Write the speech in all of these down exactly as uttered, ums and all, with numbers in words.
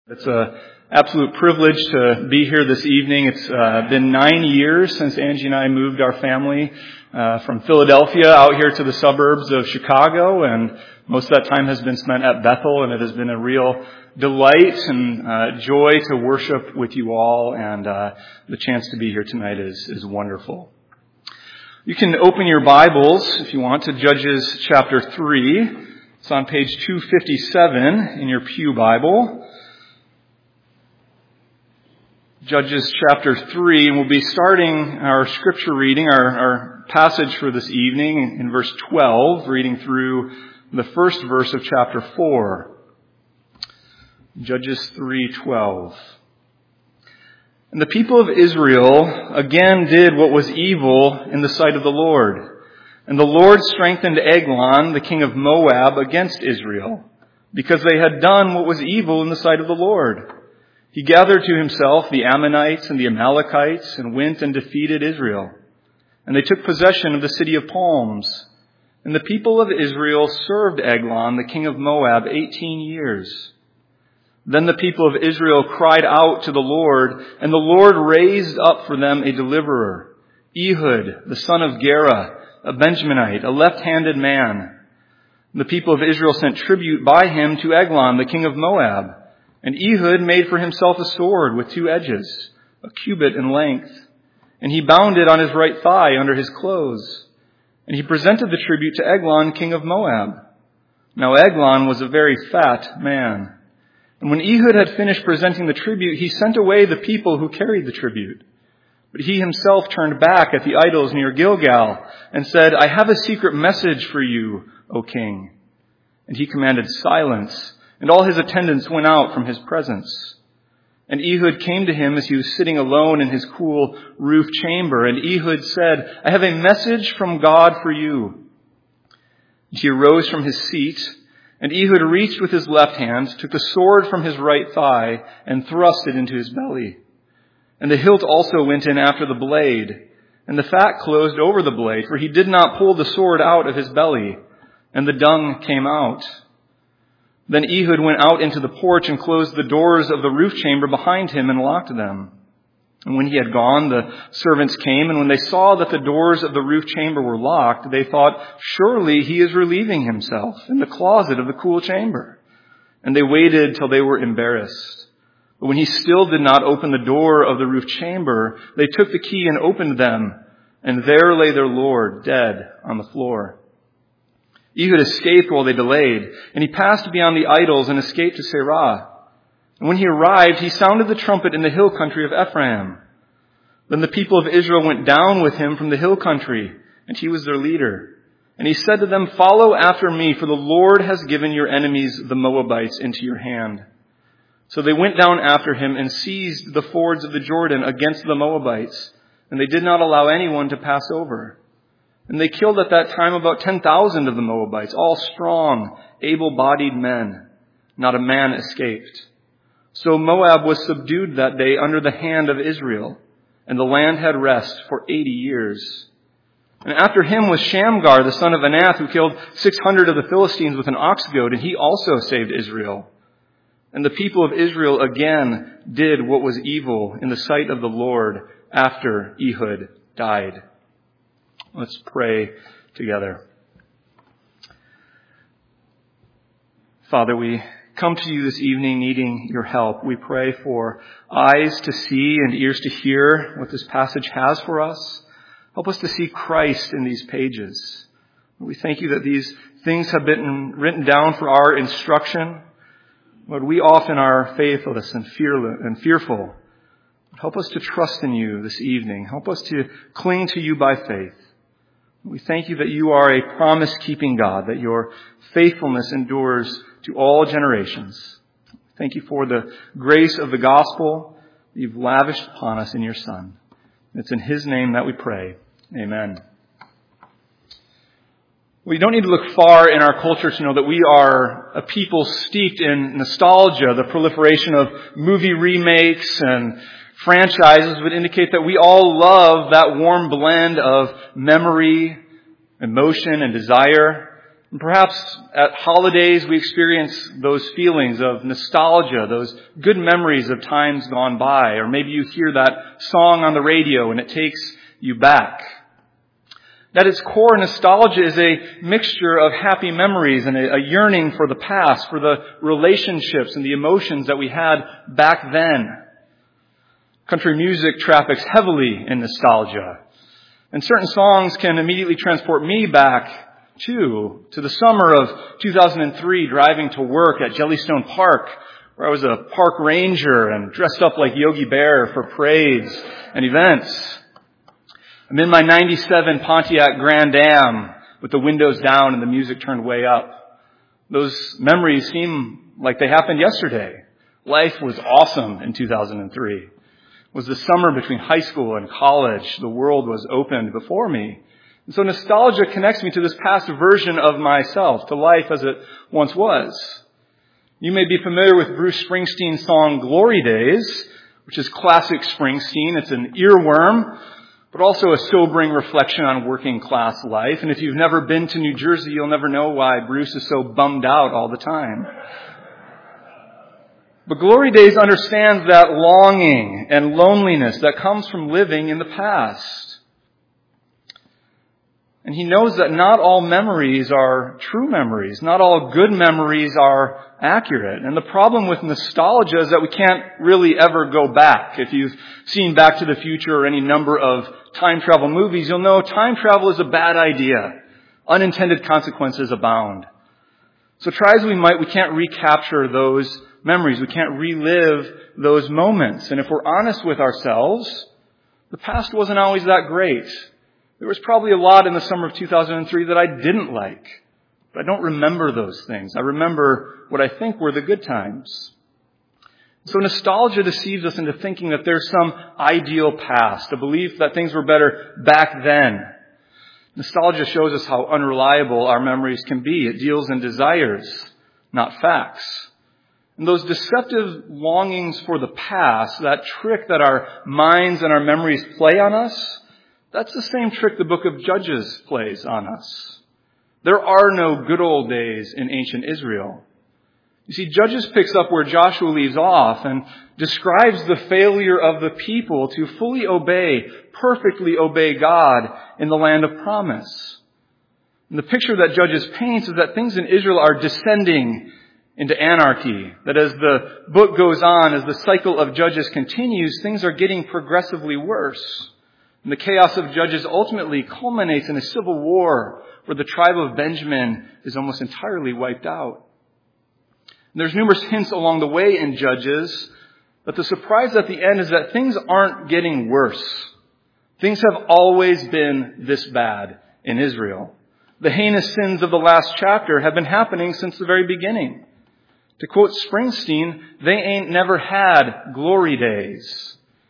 It's an absolute privilege to be here this evening. It's uh, been nine years since Angie and I moved our family uh, from Philadelphia out here to the suburbs of Chicago, and most of that time has been spent at Bethel, and it has been a real delight and uh, joy to worship with you all, and uh, the chance to be here tonight is, is wonderful. You can open your Bibles, if you want, to Judges chapter three. It's on page two fifty-seven in your pew Bible. Judges chapter three, and we'll be starting our scripture reading, our, our passage for this evening in verse twelve, reading through the first verse of chapter four. Judges three twelve. And the people of Israel again did what was evil in the sight of the Lord. And the Lord strengthened Eglon, the king of Moab, against Israel, because they had done what was evil in the sight of the Lord. He gathered to himself the Ammonites and the Amalekites and went and defeated Israel. And they took possession of the city of palms. And the people of Israel served Eglon, the king of Moab, eighteen years. Then the people of Israel cried out to the Lord, and the Lord raised up for them a deliverer, Ehud, the son of Gera, a Benjaminite, a left-handed man. And the people of Israel sent tribute by him to Eglon, the king of Moab. And Ehud made for himself a sword with two edges, a cubit in length. And he bound it on his right thigh under his clothes. And he presented the tribute to Eglon, king of Moab. Now Eglon was a very fat man. And when Ehud had finished presenting the tribute, he sent away the people who carried the tribute. But he himself turned back at the idols near Gilgal and said, I have a secret message for you, O king. And he commanded silence. And all his attendants went out from his presence. And Ehud came to him as he was sitting alone in his cool roof chamber. And Ehud said, I have a message from God for you. And he arose from his seat. And Ehud reached with his left hand, took the sword from his right thigh, and thrust it into his belly. And the hilt also went in after the blade. And the fat closed over the blade, for he did not pull the sword out of his belly. And the dung came out. Then Ehud went out into the porch and closed the doors of the roof chamber behind him and locked them. And when he had gone, the servants came, and when they saw that the doors of the roof chamber were locked, they thought, surely he is relieving himself in the closet of the cool chamber. And they waited till they were embarrassed. But when he still did not open the door of the roof chamber, they took the key and opened them, and there lay their lord dead on the floor. Ehud escaped while they delayed, and he passed beyond the idols and escaped to Serah. And when he arrived, he sounded the trumpet in the hill country of Ephraim. Then the people of Israel went down with him from the hill country, and he was their leader. And he said to them, follow after me, for the Lord has given your enemies, the Moabites, into your hand. So they went down after him and seized the fords of the Jordan against the Moabites, and they did not allow anyone to pass over. And they killed at that time about ten thousand of the Moabites, all strong, able-bodied men. Not a man escaped. So Moab was subdued that day under the hand of Israel, and the land had rest for eighty years. And after him was Shamgar, the son of Anath, who killed six hundred of the Philistines with an ox goad, and he also saved Israel. And the people of Israel again did what was evil in the sight of the Lord after Ehud died. Let's pray together. Father, we come to you this evening needing your help. We pray for eyes to see and ears to hear what this passage has for us. Help us to see Christ in these pages. We thank you that these things have been written down for our instruction. Lord, we often are faithless and fearless and fearful. Help us to trust in you this evening. Help us to cling to you by faith. We thank you that you are a promise-keeping God, that your faithfulness endures to all generations. Thank you for the grace of the gospel that you've lavished upon us in your Son. It's in his name that we pray. Amen. We don't need to look far in our culture to know that we are a people steeped in nostalgia. The proliferation of movie remakes and franchises would indicate that we all love that warm blend of memory, emotion, and desire. And perhaps at holidays we experience those feelings of nostalgia, those good memories of times gone by. Or maybe you hear that song on the radio and it takes you back. At its core, nostalgia is a mixture of happy memories and a, a yearning for the past, for the relationships and the emotions that we had back then. Country music traffics heavily in nostalgia. And certain songs can immediately transport me back, too, to the summer of two thousand three, driving to work at Jellystone Park, where I was a park ranger and dressed up like Yogi Bear for parades and events. I'm in my ninety-seven Pontiac Grand Am with the windows down and the music turned way up. Those memories seem like they happened yesterday. Life was awesome in two thousand three. It was the summer between high school and college. The world was opened before me. And so nostalgia connects me to this past version of myself, to life as it once was. You may be familiar with Bruce Springsteen's song Glory Days, which is classic Springsteen. It's an earworm, but also a sobering reflection on working class life. And if you've never been to New Jersey, you'll never know why Bruce is so bummed out all the time. But Glory Days understands that longing and loneliness that comes from living in the past. And he knows that not all memories are true memories. Not all good memories are accurate. And the problem with nostalgia is that we can't really ever go back. If you've seen Back to the Future or any number of time travel movies, you'll know time travel is a bad idea. Unintended consequences abound. So try as we might, we can't recapture those memories. We can't relive those moments. And if we're honest with ourselves, the past wasn't always that great. There was probably a lot in the summer of two thousand three that I didn't like. But I don't remember those things. I remember what I think were the good times. So nostalgia deceives us into thinking that there's some ideal past, a belief that things were better back then. Nostalgia shows us how unreliable our memories can be. It deals in desires, not facts. And those deceptive longings for the past, that trick that our minds and our memories play on us, that's the same trick the book of Judges plays on us. There are no good old days in ancient Israel. You see, Judges picks up where Joshua leaves off and describes the failure of the people to fully obey, perfectly obey God in the land of promise. And the picture that Judges paints is that things in Israel are descending into anarchy. That as the book goes on, as the cycle of Judges continues, things are getting progressively worse. And the chaos of Judges ultimately culminates in a civil war where the tribe of Benjamin is almost entirely wiped out. And there's numerous hints along the way in Judges, but the surprise at the end is that things aren't getting worse. Things have always been this bad in Israel. The heinous sins of the last chapter have been happening since the very beginning. To quote Springsteen, they ain't never had glory days.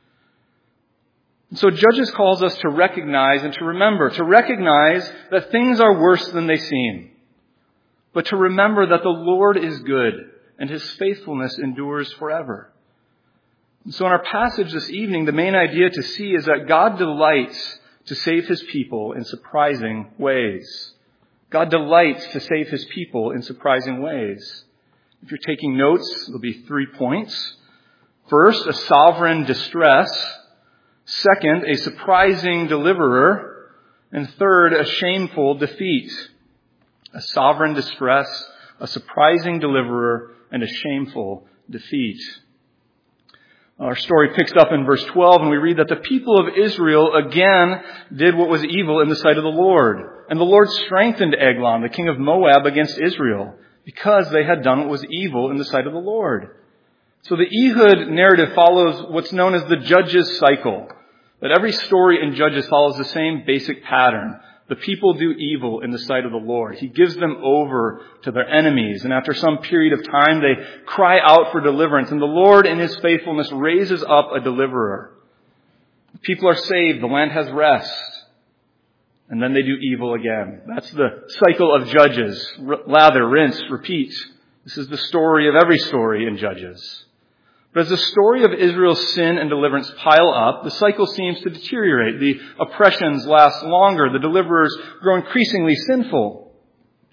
So Judges calls us to recognize and to remember, to recognize that things are worse than they seem, but to remember that the Lord is good and His faithfulness endures forever. And so in our passage this evening, the main idea to see is that God delights to save His people in surprising ways. God delights to save His people in surprising ways. If you're taking notes, there'll be three points. First, a sovereign distress. Second, a surprising deliverer. And third, a shameful defeat. A sovereign distress, a surprising deliverer, and a shameful defeat. Our story picks up in verse twelve, and we read that the people of Israel again did what was evil in the sight of the Lord. And the Lord strengthened Eglon, the king of Moab, against Israel, because they had done what was evil in the sight of the Lord. So the Ehud narrative follows what's known as the Judges cycle. That every story in Judges follows the same basic pattern. The people do evil in the sight of the Lord. He gives them over to their enemies. And after some period of time, they cry out for deliverance. And the Lord, in His faithfulness, raises up a deliverer. The people are saved. The land has rest. And then they do evil again. That's the cycle of Judges. Lather, rinse, repeat. This is the story of every story in Judges. But as the story of Israel's sin and deliverance pile up, the cycle seems to deteriorate. The oppressions last longer. The deliverers grow increasingly sinful.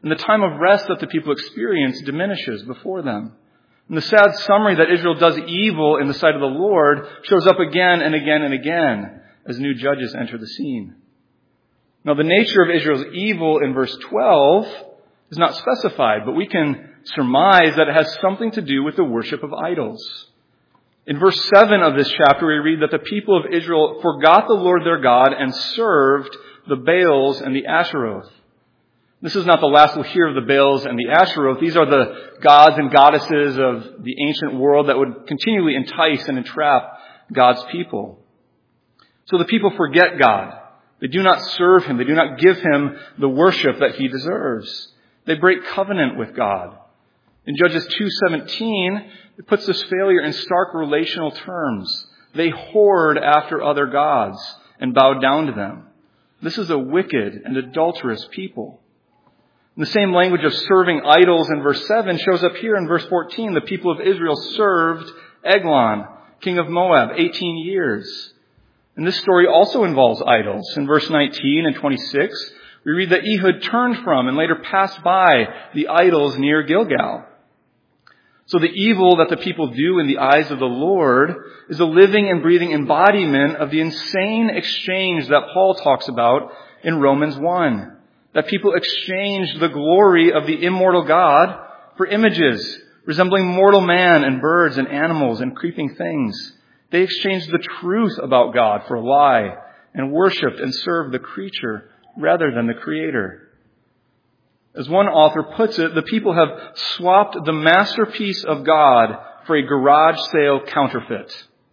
And the time of rest that the people experience diminishes before them. And the sad summary that Israel does evil in the sight of the Lord shows up again and again and again as new judges enter the scene. Now, the nature of Israel's evil in verse twelve is not specified, but we can surmise that it has something to do with the worship of idols. In verse seven of this chapter, we read that the people of Israel forgot the Lord their God and served the Baals and the Asheroth. This is not the last we'll hear of the Baals and the Asheroth. These are the gods and goddesses of the ancient world that would continually entice and entrap God's people. So the people forget God. They do not serve Him. They do not give Him the worship that He deserves. They break covenant with God. In Judges two seventeen, it puts this failure in stark relational terms. They whored after other gods and bowed down to them. This is a wicked and adulterous people. And the same language of serving idols in verse seven shows up here in verse fourteen. The people of Israel served Eglon, king of Moab, eighteen years. And this story also involves idols. In verse nineteen and twenty-six, we read that Ehud turned from and later passed by the idols near Gilgal. So the evil that the people do in the eyes of the Lord is a living and breathing embodiment of the insane exchange that Paul talks about in Romans one. That people exchanged the glory of the immortal God for images resembling mortal man and birds and animals and creeping things. They exchanged the truth about God for a lie and worshipped and served the creature rather than the Creator. As one author puts it, the people have swapped the masterpiece of God for a garage sale counterfeit.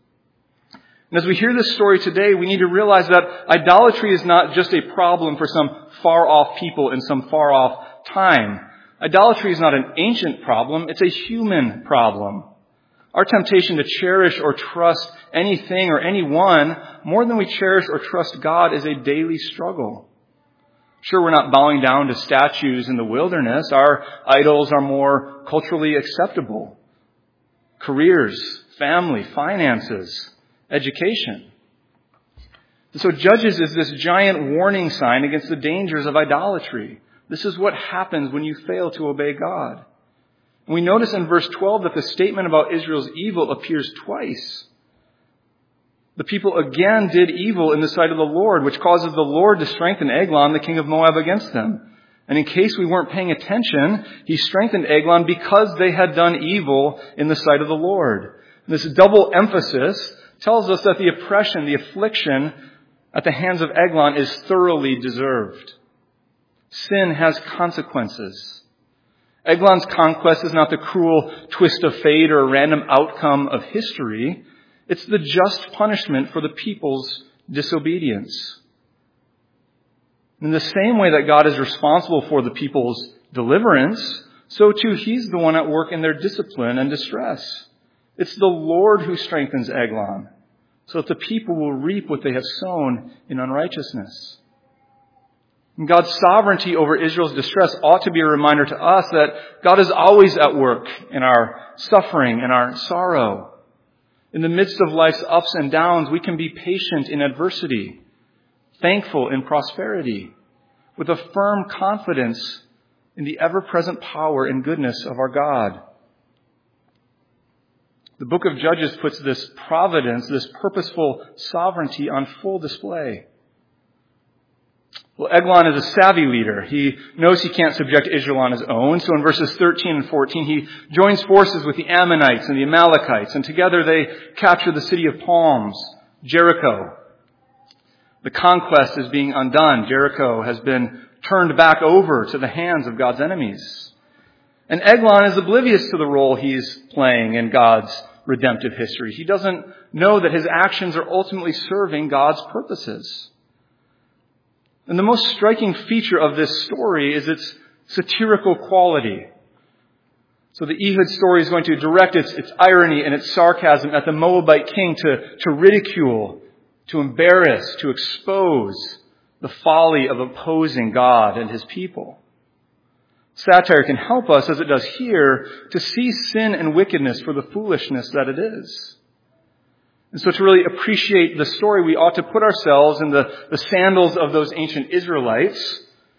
And as we hear this story today, we need to realize that idolatry is not just a problem for some far-off people in some far-off time. Idolatry is not an ancient problem, it's a human problem. Our temptation to cherish or trust anything or anyone more than we cherish or trust God is a daily struggle. Sure, we're not bowing down to statues in the wilderness. Our idols are more culturally acceptable. Careers, family, finances, education. And so Judges is this giant warning sign against the dangers of idolatry. This is what happens when you fail to obey God. And we notice in verse twelve that the statement about Israel's evil appears twice. The people again did evil in the sight of the Lord, which causes the Lord to strengthen Eglon, the king of Moab, against them. And in case we weren't paying attention, He strengthened Eglon because they had done evil in the sight of the Lord. And this double emphasis tells us that the oppression, the affliction at the hands of Eglon is thoroughly deserved. Sin has consequences. Eglon's conquest is not the cruel twist of fate or a random outcome of history. It's the just punishment for the people's disobedience. In the same way that God is responsible for the people's deliverance, so too He's the one at work in their discipline and distress. It's the Lord who strengthens Eglon, so that the people will reap what they have sown in unrighteousness. And God's sovereignty over Israel's distress ought to be a reminder to us that God is always at work in our suffering and our sorrow. In the midst of life's ups and downs, we can be patient in adversity, thankful in prosperity, with a firm confidence in the ever-present power and goodness of our God. The book of Judges puts this providence, this purposeful sovereignty on full display. Well, Eglon is a savvy leader. He knows he can't subject Israel on his own. So in verses thirteen and fourteen, he joins forces with the Ammonites and the Amalekites, and together they capture the city of palms, Jericho. The conquest is being undone. Jericho has been turned back over to the hands of God's enemies. And Eglon is oblivious to the role he's playing in God's redemptive history. He doesn't know that his actions are ultimately serving God's purposes. And the most striking feature of this story is its satirical quality. So the Ehud story is going to direct its, its irony and its sarcasm at the Moabite king to, to ridicule, to embarrass, to expose the folly of opposing God and His people. Satire can help us, as it does here, to see sin and wickedness for the foolishness that it is. And so to really appreciate the story, we ought to put ourselves in the, the sandals of those ancient Israelites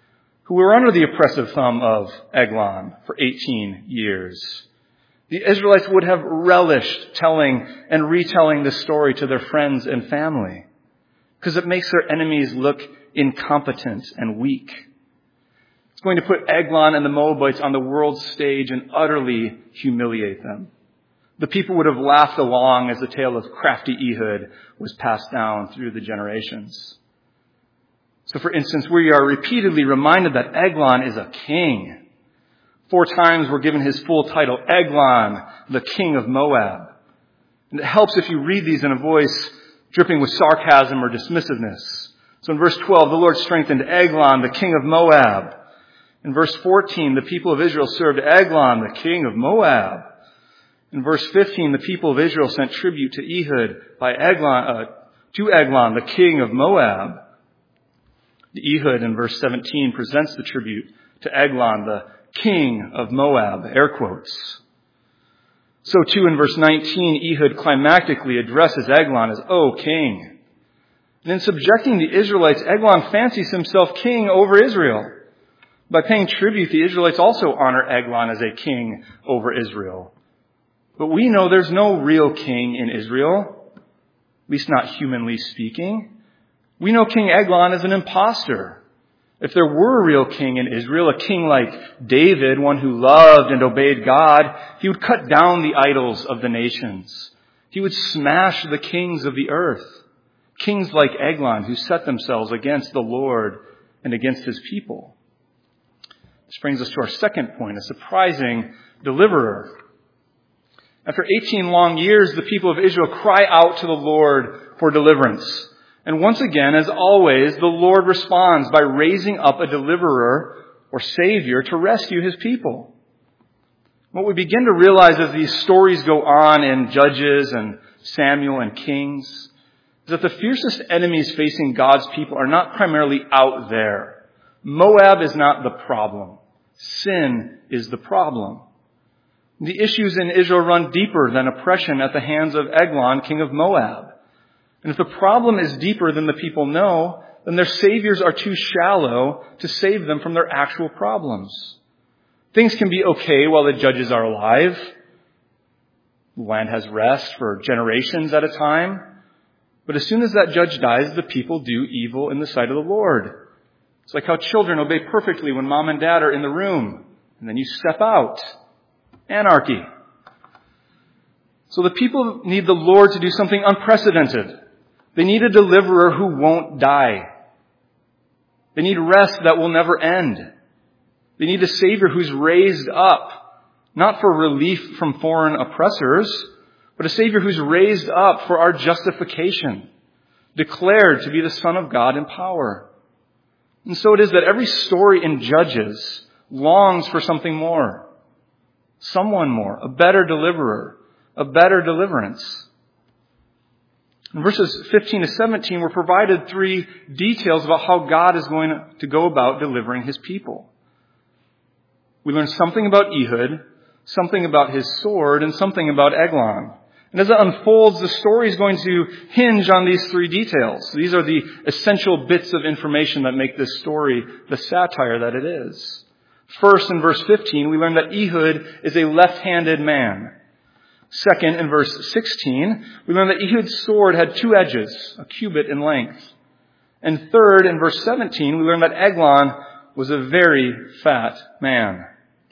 who were under the oppressive thumb of Eglon for eighteen years. The Israelites would have relished telling and retelling this story to their friends and family because it makes their enemies look incompetent and weak. It's going to put Eglon and the Moabites on the world stage and utterly humiliate them. The people would have laughed along as the tale of crafty Ehud was passed down through the generations. So, for instance, we are repeatedly reminded that Eglon is a king. Four times we're given his full title, Eglon, the king of Moab. And it helps if you read these in a voice dripping with sarcasm or dismissiveness. So in verse twelve, the Lord strengthened Eglon, the king of Moab. In verse fourteen, the people of Israel served Eglon, the king of Moab. In verse fifteen, the people of Israel sent tribute to Ehud by Eglon, uh, to Eglon, the king of Moab. The Ehud in verse seventeen presents the tribute to Eglon, the king of Moab, air quotes. So too in verse nineteen, Ehud climactically addresses Eglon as, "O king." And in subjecting the Israelites, Eglon fancies himself king over Israel. By paying tribute, the Israelites also honor Eglon as a king over Israel. But we know there's no real king in Israel, at least not humanly speaking. We know King Eglon is an imposter. If there were a real king in Israel, a king like David, one who loved and obeyed God, he would cut down the idols of the nations. He would smash the kings of the earth. Kings like Eglon who set themselves against the Lord and against his people. This brings us to our second point, a surprising deliverer. After eighteen long years, the people of Israel cry out to the Lord for deliverance. And once again, as always, the Lord responds by raising up a deliverer or savior to rescue his people. What we begin to realize as these stories go on in Judges and Samuel and Kings is that the fiercest enemies facing God's people are not primarily out there. Moab is not the problem. Sin is the problem. The issues in Israel run deeper than oppression at the hands of Eglon, king of Moab. And if the problem is deeper than the people know, then their saviors are too shallow to save them from their actual problems. Things can be okay while the judges are alive. The land has rest for generations at a time. But as soon as that judge dies, the people do evil in the sight of the Lord. It's like how children obey perfectly when mom and dad are in the room, and then you step out. Anarchy. So the people need the Lord to do something unprecedented. They need a deliverer who won't die. They need rest that will never end. They need a Savior who's raised up, not for relief from foreign oppressors, but a Savior who's raised up for our justification, declared to be the Son of God in power. And so it is that every story in Judges longs for something more, someone more, a better deliverer, a better deliverance. In verses fifteen to seventeen, we're provided three details about how God is going to go about delivering his people. We learn something about Ehud, something about his sword, and something about Eglon. And as it unfolds, the story is going to hinge on these three details. These are the essential bits of information that make this story the satire that it is. First, in verse fifteen, we learn that Ehud is a left-handed man. Second, in verse sixteen, we learn that Ehud's sword had two edges, a cubit in length. And third, in verse seventeen, we learn that Eglon was a very fat man.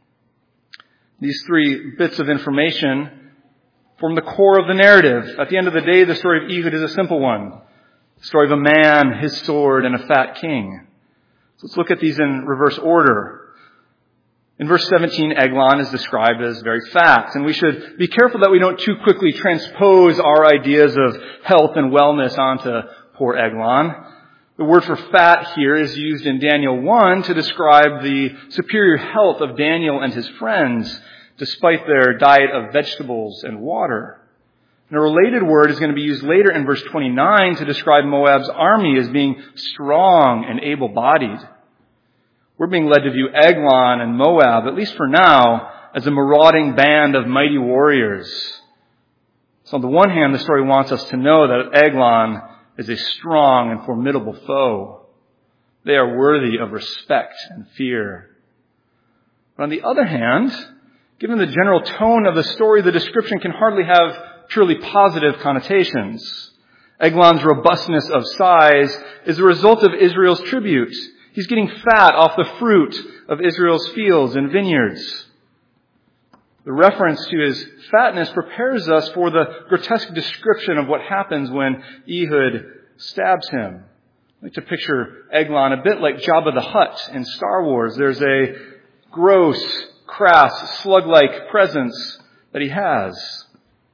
These three bits of information form the core of the narrative. At the end of the day, the story of Ehud is a simple one. The story of a man, his sword, and a fat king. So let's look at these in reverse order. In verse seventeen, Eglon is described as very fat, and we should be careful that we don't too quickly transpose our ideas of health and wellness onto poor Eglon. The word for fat here is used in Daniel one to describe the superior health of Daniel and his friends, despite their diet of vegetables and water. And a related word is going to be used later in verse twenty-nine to describe Moab's army as being strong and able-bodied. We're being led to view Eglon and Moab, at least for now, as a marauding band of mighty warriors. So on the one hand, the story wants us to know that Eglon is a strong and formidable foe. They are worthy of respect and fear. But on the other hand, given the general tone of the story, the description can hardly have purely positive connotations. Eglon's robustness of size is a result of Israel's tribute. He's getting fat off the fruit of Israel's fields and vineyards. The reference to his fatness prepares us for the grotesque description of what happens when Ehud stabs him. I like to picture Eglon a bit like Jabba the Hutt in Star Wars. There's a gross, crass, slug-like presence that he has.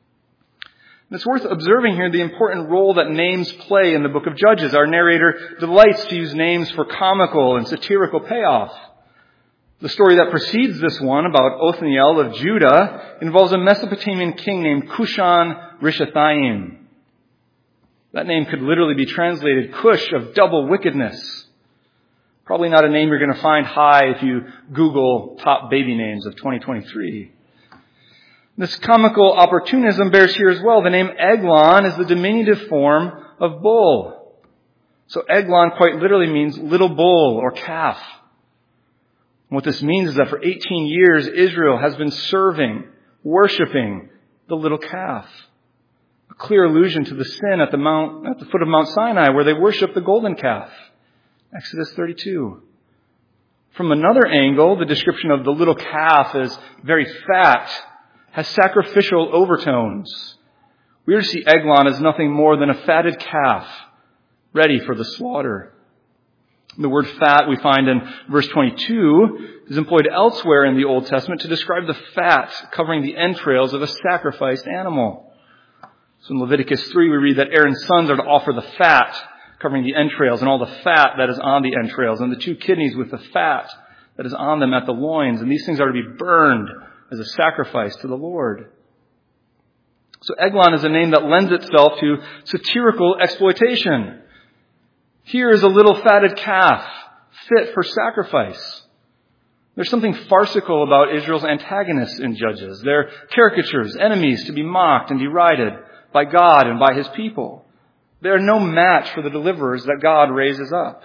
And it's worth observing here the important role that names play in the book of Judges. Our narrator delights to use names for comical and satirical payoff. The story that precedes this one about Othniel of Judah involves a Mesopotamian king named Cushan Rishathaim. That name could literally be translated Cush of double wickedness. Probably not a name you're going to find high if you Google top baby names of twenty twenty-three. This comical opportunism bears here as well. The name Eglon is the diminutive form of bull. So Eglon quite literally means little bull or calf. And what this means is that for eighteen years, Israel has been serving, worshiping the little calf. A clear allusion to the sin at the mount, at the foot of Mount Sinai, where they worship the golden calf. Exodus thirty-two. From another angle, the description of the little calf as very fat has sacrificial overtones. We are to see Eglon as nothing more than a fatted calf, ready for the slaughter. The word fat we find in verse twenty-two is employed elsewhere in the Old Testament to describe the fat covering the entrails of a sacrificed animal. So in Leviticus three we read that Aaron's sons are to offer the fat covering the entrails and all the fat that is on the entrails and the two kidneys with the fat that is on them at the loins. And these things are to be burned as a sacrifice to the Lord. So Eglon is a name that lends itself to satirical exploitation. Here is a little fatted calf fit for sacrifice. There's something farcical about Israel's antagonists in Judges. They're caricatures, enemies to be mocked and derided by God and by his people. They are no match for the deliverers that God raises up.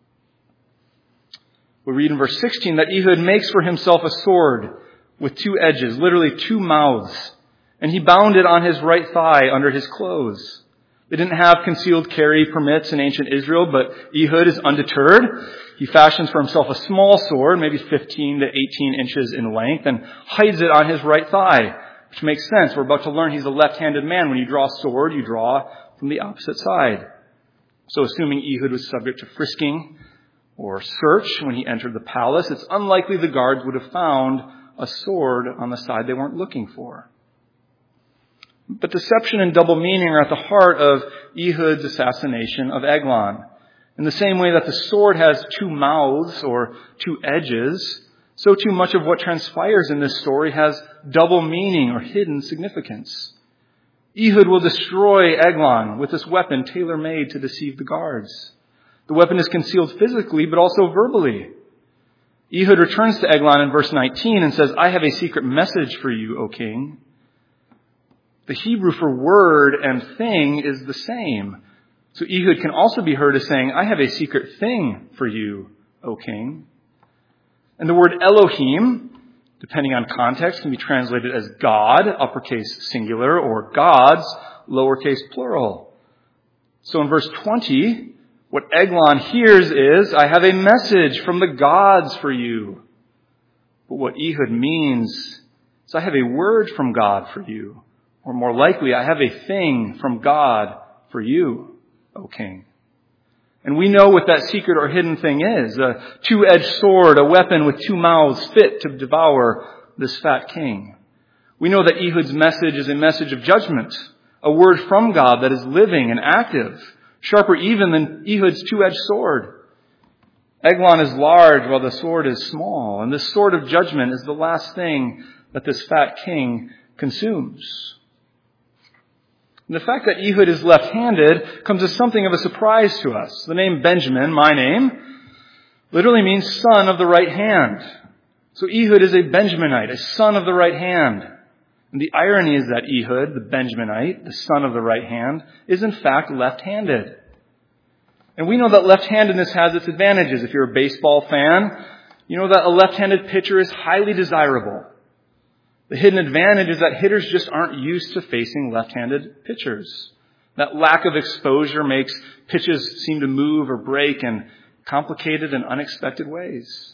We read in verse sixteen that Ehud makes for himself a sword with two edges, literally two mouths, and he bound it on his right thigh under his clothes. They didn't have concealed carry permits in ancient Israel, but Ehud is undeterred. He fashions for himself a small sword, maybe fifteen to eighteen inches in length, and hides it on his right thigh, which makes sense. We're about to learn he's a left-handed man. When you draw a sword, you draw from the opposite side. So assuming Ehud was subject to frisking or search when he entered the palace, it's unlikely the guards would have found a sword on the side they weren't looking for. But deception and double meaning are at the heart of Ehud's assassination of Eglon. In the same way that the sword has two mouths or two edges, so too much of what transpires in this story has double meaning or hidden significance. Ehud will destroy Eglon with this weapon tailor-made to deceive the guards. The weapon is concealed physically, but also verbally. Ehud returns to Eglon in verse nineteen and says, "I have a secret message for you, O king." The Hebrew for word and thing is the same. So Ehud can also be heard as saying, "I have a secret thing for you, O king." And the word Elohim, depending on context, can be translated as God, uppercase singular, or gods, lowercase plural. So in verse twenty, what Eglon hears is, "I have a message from the gods for you." But what Ehud means is, "I have a word from God for you." Or more likely, "I have a thing from God for you, O king." And we know what that secret or hidden thing is. A two-edged sword, a weapon with two mouths fit to devour this fat king. We know that Ehud's message is a message of judgment, a word from God that is living and active, sharper even than Ehud's two-edged sword. Eglon is large while the sword is small, and this sword of judgment is the last thing that this fat king consumes. And the fact that Ehud is left-handed comes as something of a surprise to us. The name Benjamin, my name, literally means son of the right hand. So Ehud is a Benjaminite, a son of the right hand. And the irony is that Ehud, the Benjaminite, the son of the right hand, is in fact left-handed. And we know that left-handedness has its advantages. If you're a baseball fan, you know that a left-handed pitcher is highly desirable. The hidden advantage is that hitters just aren't used to facing left-handed pitchers. That lack of exposure makes pitches seem to move or break in complicated and unexpected ways.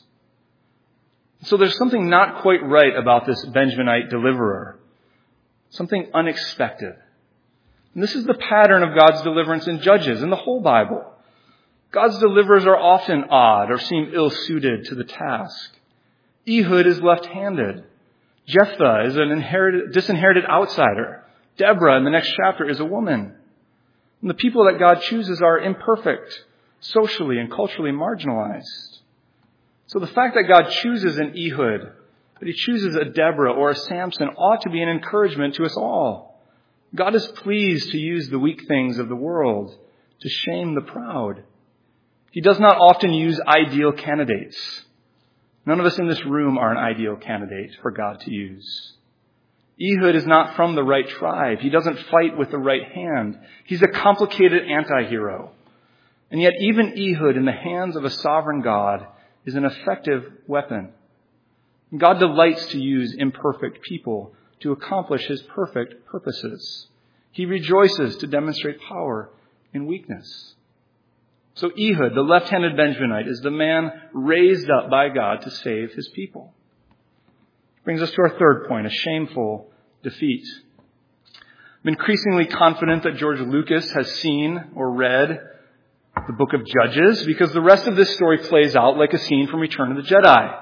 So there's something not quite right about this Benjaminite deliverer. Something unexpected. And this is the pattern of God's deliverance in Judges, in the whole Bible. God's deliverers are often odd or seem ill-suited to the task. Ehud is left-handed. Jephthah is an inherited, disinherited outsider. Deborah in the next chapter is a woman. And the people that God chooses are imperfect, socially and culturally marginalized. So the fact that God chooses an Ehud, that he chooses a Deborah or a Samson, ought to be an encouragement to us all. God is pleased to use the weak things of the world to shame the proud. He does not often use ideal candidates. None of us in this room are an ideal candidate for God to use. Ehud is not from the right tribe. He doesn't fight with the right hand. He's a complicated anti-hero. And yet even Ehud in the hands of a sovereign God is an effective weapon. God delights to use imperfect people to accomplish his perfect purposes. He rejoices to demonstrate power in weakness. So Ehud, the left-handed Benjaminite, is the man raised up by God to save his people. Brings us to our third point, a shameful defeat. I'm increasingly confident that George Lucas has seen or read the book of Judges, because the rest of this story plays out like a scene from Return of the Jedi.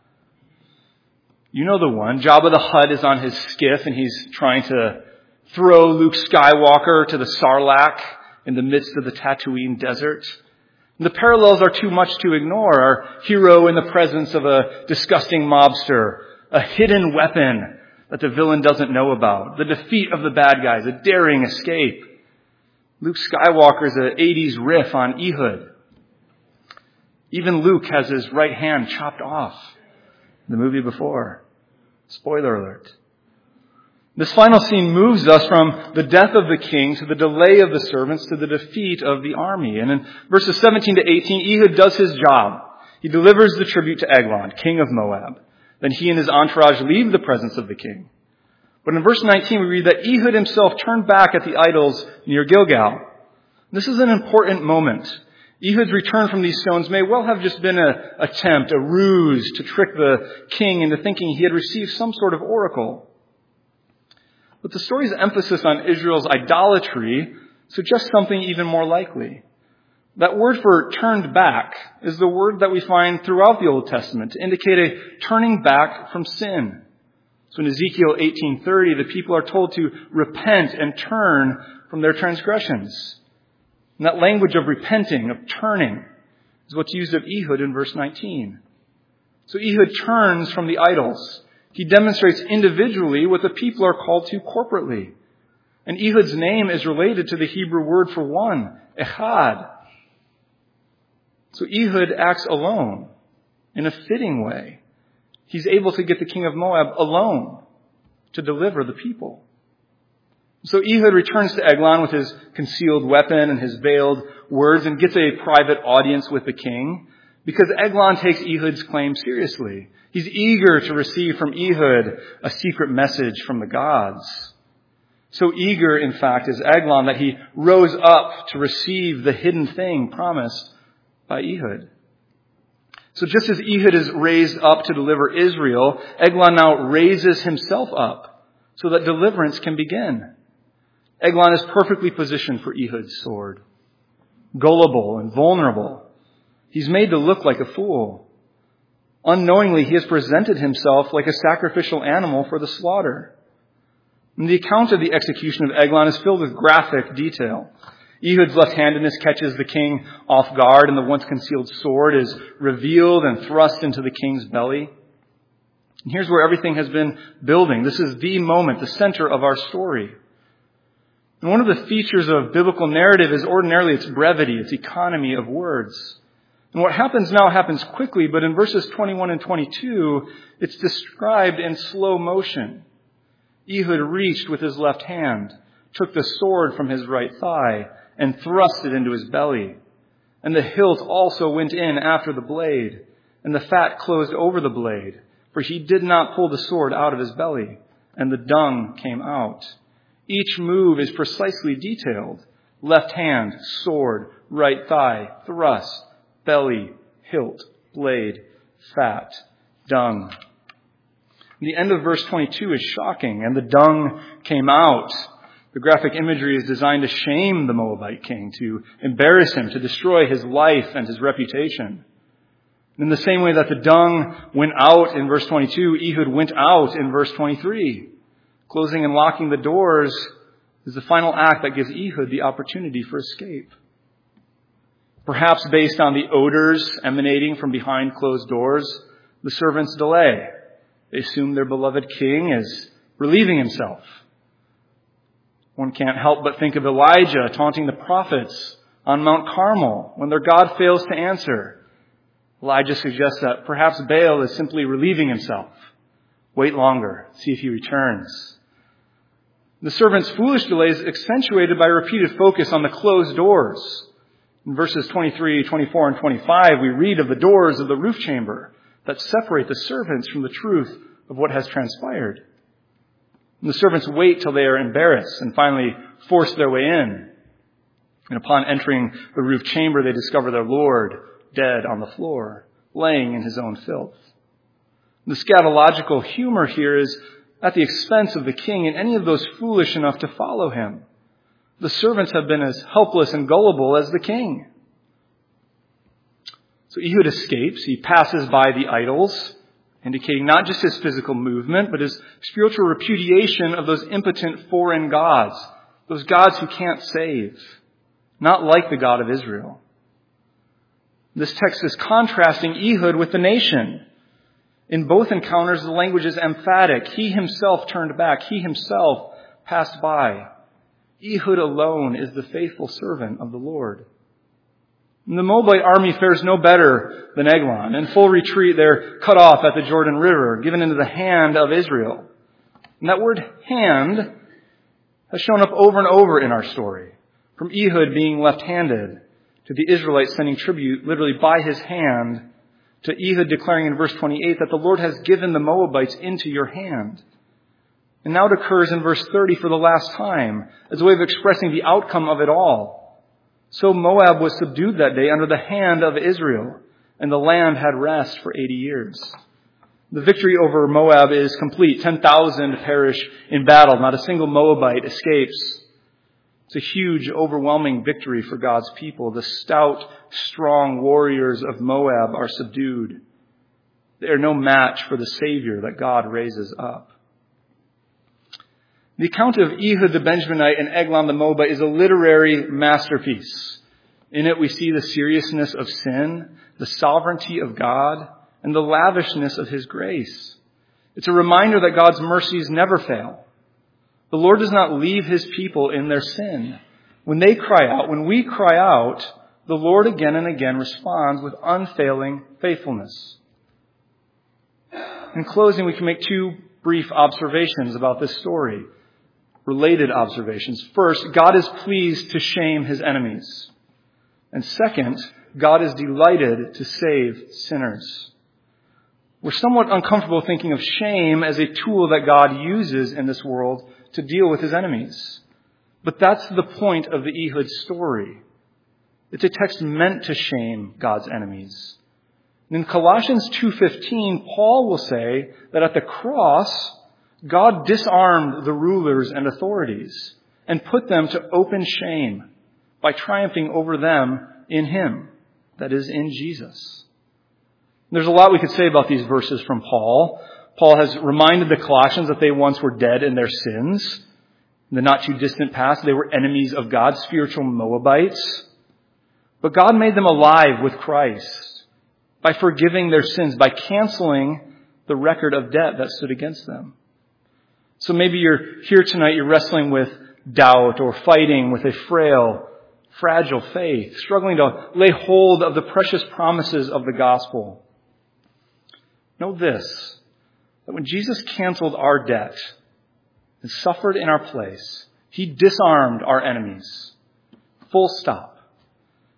You know the one. Jabba the Hutt is on his skiff and he's trying to throw Luke Skywalker to the Sarlacc in the midst of the Tatooine desert. And the parallels are too much to ignore. Our hero in the presence of a disgusting mobster, a hidden weapon that the villain doesn't know about, the defeat of the bad guys, a daring escape. Luke Skywalker is an eighties riff on Ehud. Even Luke has his right hand chopped off in the movie before. Spoiler alert. This final scene moves us from the death of the king to the delay of the servants to the defeat of the army. And in verses seventeen to eighteen, Ehud does his job. He delivers the tribute to Eglon, king of Moab. Then he and his entourage leave the presence of the king. But in verse nineteen, we read that Ehud himself turned back at the idols near Gilgal. This is an important moment. Ehud's return from these stones may well have just been an attempt, a ruse to trick the king into thinking he had received some sort of oracle. But the story's emphasis on Israel's idolatry suggests something even more likely. That word for turned back is the word that we find throughout the Old Testament to indicate a turning back from sin. So in Ezekiel eighteen thirty, the people are told to repent and turn from their transgressions. And that language of repenting, of turning, is what's used of Ehud in verse nineteen. So Ehud turns from the idols. He demonstrates individually what the people are called to corporately. And Ehud's name is related to the Hebrew word for one, echad. So Ehud acts alone in a fitting way. He's able to get the king of Moab alone to deliver the people. So Ehud returns to Eglon with his concealed weapon and his veiled words and gets a private audience with the king because Eglon takes Ehud's claim seriously. He's eager to receive from Ehud a secret message from the gods. So eager, in fact, is Eglon that he rose up to receive the hidden thing promised by Ehud. So just as Ehud is raised up to deliver Israel, Eglon now raises himself up so that deliverance can begin. Eglon is perfectly positioned for Ehud's sword. Gullible and vulnerable. He's made to look like a fool. Unknowingly, he has presented himself like a sacrificial animal for the slaughter. And the account of the execution of Eglon is filled with graphic detail. Ehud's left-handedness catches the king off guard, and the once concealed sword is revealed and thrust into the king's belly. And here's where everything has been building. This is the moment, the center of our story. And one of the features of biblical narrative is ordinarily its brevity, its economy of words. And what happens now happens quickly, but in verses twenty-one and twenty-two, it's described in slow motion. Ehud reached with his left hand, took the sword from his right thigh, and thrust it into his belly. And the hilt also went in after the blade, and the fat closed over the blade, for he did not pull the sword out of his belly, and the dung came out. Each move is precisely detailed. Left hand, sword, right thigh, thrust, belly, hilt, blade, fat, dung. The end of verse twenty-two is shocking, and the dung came out. The graphic imagery is designed to shame the Moabite king, to embarrass him, to destroy his life and his reputation. In the same way that the dung went out in verse twenty-two, Ehud went out in verse twenty-three. Closing and locking the doors is the final act that gives Ehud the opportunity for escape. Perhaps based on the odors emanating from behind closed doors, the servants delay. They assume their beloved king is relieving himself. One can't help but think of Elijah taunting the prophets on Mount Carmel when their God fails to answer. Elijah suggests that perhaps Baal is simply relieving himself. Wait longer, see if he returns. The servant's foolish delay is accentuated by repeated focus on the closed doors. In verses twenty-three, twenty-four, and twenty-five, we read of the doors of the roof chamber that separate the servants from the truth of what has transpired. And the servants wait till they are embarrassed and finally force their way in. And upon entering the roof chamber, they discover their Lord dead on the floor, laying in his own filth. The scatological humor here is at the expense of the king and any of those foolish enough to follow him. The servants have been as helpless and gullible as the king. So Ehud escapes. He passes by the idols, indicating not just his physical movement, but his spiritual repudiation of those impotent foreign gods, those gods who can't save, not like the God of Israel. This text is contrasting Ehud with the nation. In both encounters, the language is emphatic. He himself turned back. He himself passed by. Ehud alone is the faithful servant of the Lord. And the Moabite army fares no better than Eglon. In full retreat, they're cut off at the Jordan River, given into the hand of Israel. And that word hand has shown up over and over in our story. From Ehud being left-handed to the Israelites sending tribute literally by his hand, to Ehud declaring in verse twenty-eight that the Lord has given the Moabites into your hand. And now it occurs in verse thirty for the last time as a way of expressing the outcome of it all. So Moab was subdued that day under the hand of Israel, and the land had rest for eighty years. The victory over Moab is complete. ten thousand perish in battle. Not a single Moabite escapes. It's a huge, overwhelming victory for God's people. The stout, strong warriors of Moab are subdued. They are no match for the Savior that God raises up. The account of Ehud the Benjaminite and Eglon the Moabite is a literary masterpiece. In it we see the seriousness of sin, the sovereignty of God, and the lavishness of his grace. It's a reminder that God's mercies never fail. The Lord does not leave his people in their sin. When they cry out, when we cry out, the Lord again and again responds with unfailing faithfulness. In closing, we can make two brief observations about this story. Related observations. First, God is pleased to shame his enemies. And second, God is delighted to save sinners. We're somewhat uncomfortable thinking of shame as a tool that God uses in this world to deal with his enemies. But that's the point of the Ehud story. It's a text meant to shame God's enemies. In Colossians two fifteen, Paul will say that at the cross, God disarmed the rulers and authorities and put them to open shame by triumphing over them in him, that is, in Jesus. There's a lot we could say about these verses from Paul. Paul has reminded the Colossians that they once were dead in their sins. In the not too distant past, they were enemies of God, spiritual Moabites. But God made them alive with Christ by forgiving their sins, by canceling the record of debt that stood against them. So maybe you're here tonight, you're wrestling with doubt or fighting with a frail, fragile faith, struggling to lay hold of the precious promises of the gospel. Know this, that when Jesus canceled our debt and suffered in our place, he disarmed our enemies. Full stop.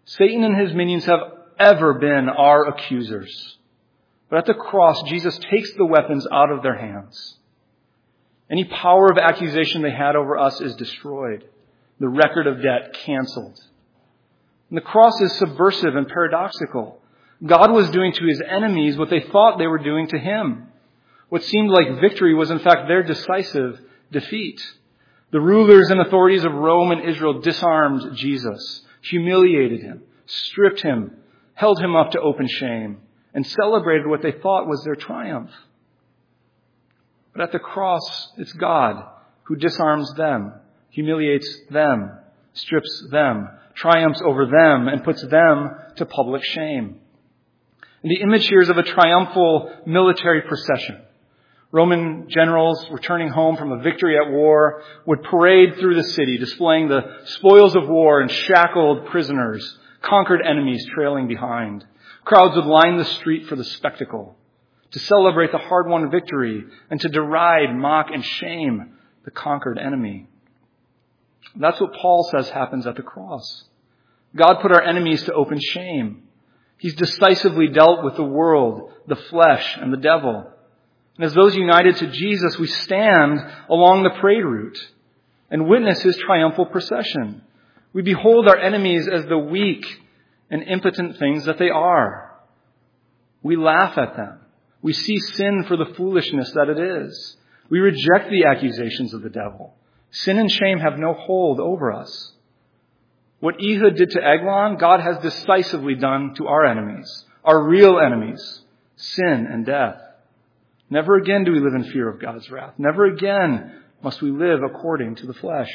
Satan and his minions have ever been our accusers. But at the cross, Jesus takes the weapons out of their hands. Any power of accusation they had over us is destroyed. The record of debt canceled. And the cross is subversive and paradoxical. God was doing to his enemies what they thought they were doing to him. What seemed like victory was in fact their decisive defeat. The rulers and authorities of Rome and Israel disarmed Jesus, humiliated him, stripped him, held him up to open shame, and celebrated what they thought was their triumph. But at the cross, it's God who disarms them, humiliates them, strips them, triumphs over them, and puts them to public shame. And the image here is of a triumphal military procession. Roman generals returning home from a victory at war would parade through the city, displaying the spoils of war and shackled prisoners, conquered enemies trailing behind. Crowds would line the street for the spectacle, to celebrate the hard-won victory and to deride, mock, and shame the conquered enemy. That's what Paul says happens at the cross. God put our enemies to open shame. He's decisively dealt with the world, the flesh, and the devil. And as those united to Jesus, we stand along the parade route and witness his triumphal procession. We behold our enemies as the weak and impotent things that they are. We laugh at them. We see sin for the foolishness that it is. We reject the accusations of the devil. Sin and shame have no hold over us. What Ehud did to Eglon, God has decisively done to our enemies, our real enemies, sin and death. Never again do we live in fear of God's wrath. Never again must we live according to the flesh.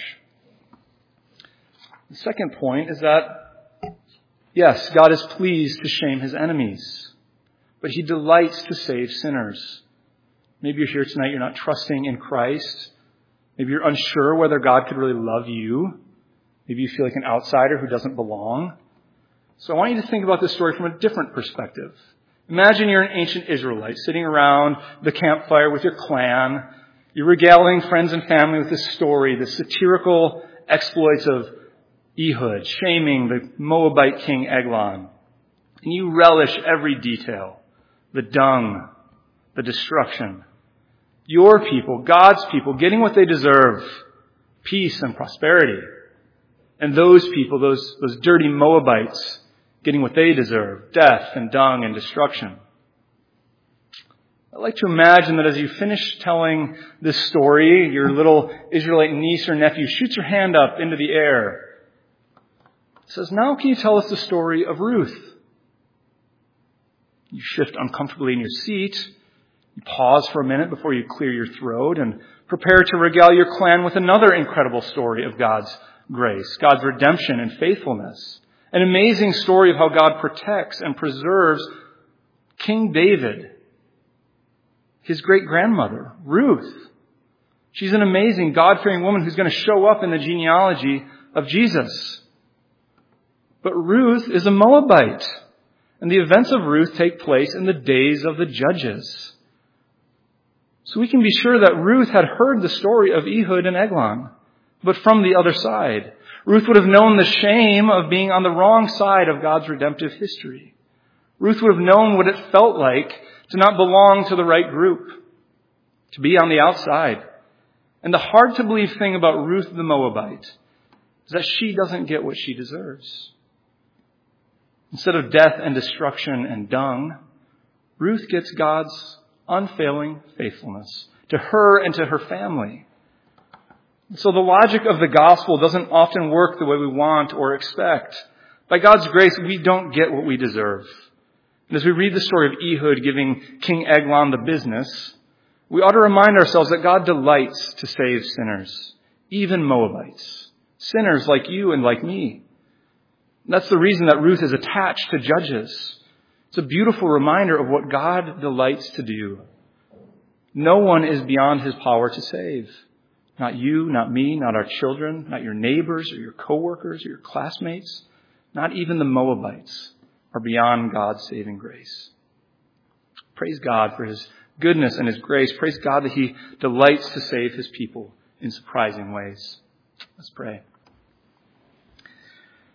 The second point is that, yes, God is pleased to shame his enemies, but he delights to save sinners. Maybe you're here tonight, you're not trusting in Christ. Maybe you're unsure whether God could really love you. Maybe you feel like an outsider who doesn't belong. So I want you to think about this story from a different perspective. Imagine you're an ancient Israelite sitting around the campfire with your clan. You're regaling friends and family with this story, the satirical exploits of Ehud, shaming the Moabite king Eglon. And you relish every detail, the dung, the destruction. Your people, God's people, getting what they deserve, peace and prosperity. And those people, those, those dirty Moabites, getting what they deserve, death and dung and destruction. I'd like to imagine that as you finish telling this story, your little Israelite niece or nephew shoots her hand up into the air. Says, now can you tell us the story of Ruth? You shift uncomfortably in your seat. You pause for a minute before you clear your throat and prepare to regale your clan with another incredible story of God's grace, God's redemption and faithfulness. An amazing story of how God protects and preserves King David, his great-grandmother, Ruth. She's an amazing, God-fearing woman who's going to show up in the genealogy of Jesus. But Ruth is a Moabite, and the events of Ruth take place in the days of the judges. So we can be sure that Ruth had heard the story of Ehud and Eglon, but from the other side. Ruth would have known the shame of being on the wrong side of God's redemptive history. Ruth would have known what it felt like to not belong to the right group, to be on the outside. And the hard to believe thing about Ruth the Moabite is that she doesn't get what she deserves. Instead of death and destruction and dung, Ruth gets God's unfailing faithfulness to her and to her family. So the logic of the gospel doesn't often work the way we want or expect. By God's grace, we don't get what we deserve. And as we read the story of Ehud giving King Eglon the business, we ought to remind ourselves that God delights to save sinners, even Moabites, sinners like you and like me. And that's the reason that Ruth is attached to Judges. It's a beautiful reminder of what God delights to do. No one is beyond his power to save. Not you, not me, not our children, not your neighbors or your coworkers or your classmates. Not even the Moabites are beyond God's saving grace. Praise God for his goodness and his grace. Praise God that he delights to save his people in surprising ways. Let's pray.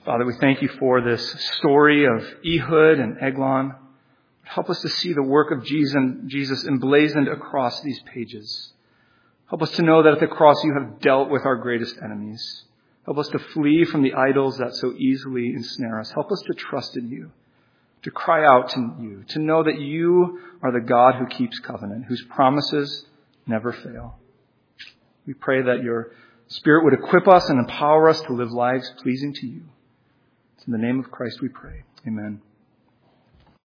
Father, we thank you for this story of Ehud and Eglon. Help us to see the work of Jesus emblazoned across these pages. Help us to know that at the cross you have dealt with our greatest enemies. Help us to flee from the idols that so easily ensnare us. Help us to trust in you, to cry out to you, to know that you are the God who keeps covenant, whose promises never fail. We pray that your Spirit would equip us and empower us to live lives pleasing to you. It's in the name of Christ we pray. Amen.